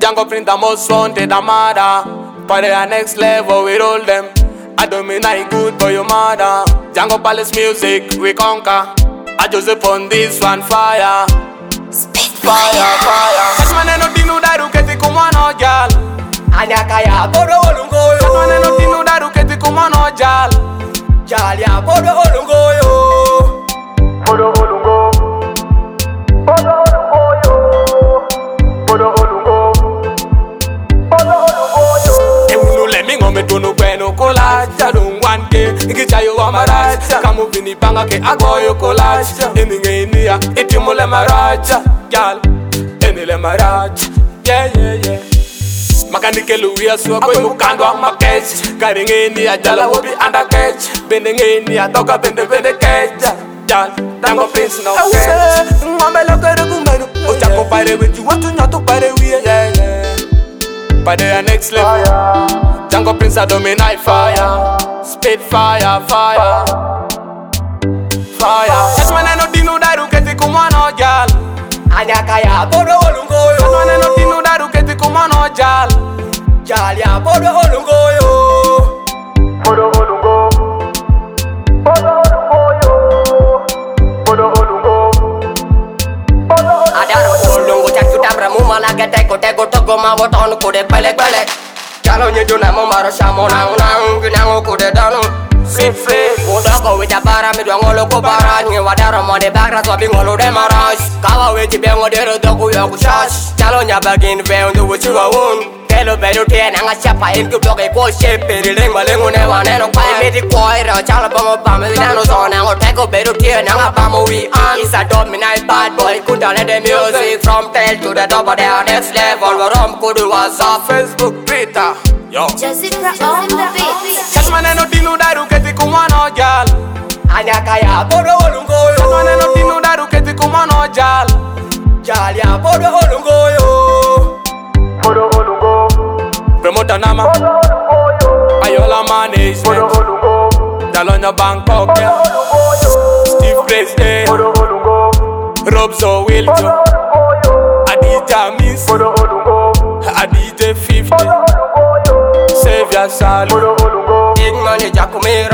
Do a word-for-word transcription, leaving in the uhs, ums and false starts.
Django Prince the most wanted Amada. Party at next level with all them. I don't mean I good for your mother. Django Palace music we conquer. I just upon this one fire. Fire, fire. Kasmane no dinu daru keti kumano jal. Anyaka ya bodo olungoyo. Kasmane no dinu daru keti kumano jal. Jal ya bodo olungoyo. Bodo olungo. Bodo olungoyo. Bodo olungo. Bodo olungoyo. Ewunu le mi ngome tonu kweno kola. Jalung wanke ngicha yo amaracha. Kamu bini panga ke agoyo kola. Eninge inia itimule maracha. Gal, enile maracha. Yeah, yeah, yeah. Makanike luya suwa kwe mukando wa makech. Karinge inia jala wobi anda kech. Bendenge inia toka bende bende kech. Jal, Django Prince no kech. Ngombe lokere kumberu. Ochako pare with you, watu nyato pare wiye. Yeah, yeah. Pare ya next level. Django Prince a dominate fire. Spit fire, fire. Fire. Kasmane no dinu daru keti kumano jal. Anyaka ya bodo olungoyo. Kasmane no dinu daru keti kumano jal. Jal ya bodo olungoyo. Bodo olungo. Bodo olungoyo. Bodo olungo. Bodo olungo. Adaro olungo chachu tabra mumala teko teko togo mawoton kude pele pele. Jalo nyedo na mumaro shamo na unang ginango kude dano. Sit free. Udoko wita para mi dwa ngolo ko para. Nye wadaro money bagra swabi ngolo de marash. Kawa witi bengo dero doku yoku shash. Jalo nyabagin ve undu wichiwa un. Kelo beru tia nanga siapa in kudoke ko shepe. Riling malingu ne waneno kwa imiti kwa ira. Jalo bango bame winano so nango teko beru tia nanga bamo we on. Is a dominate bad boy kuda let the music. From tail to the top of the next level. Warom kudu was off Facebook Twitter. Yo. Jessica on the beat. Kasmane no dinu daru keti kumano jal. Anyaka ya bodo olungoyo. Kasmane no dinu daru keti kumano jal. Jal ya bodo olungoyo. Bodo olungo. Promoter Nama. Bodo olungoyo. Ayola Bodo Management. olungo. Dalonya Bangkok. Yeah. Steve President. Bodo olungo. Robzo Bodo Wiljo. olungoyo. Adija Miss. Bodo olungo. Adija fifty. Bodo olungoyo. Savior Salu. Bodo olungo. King money jakumira.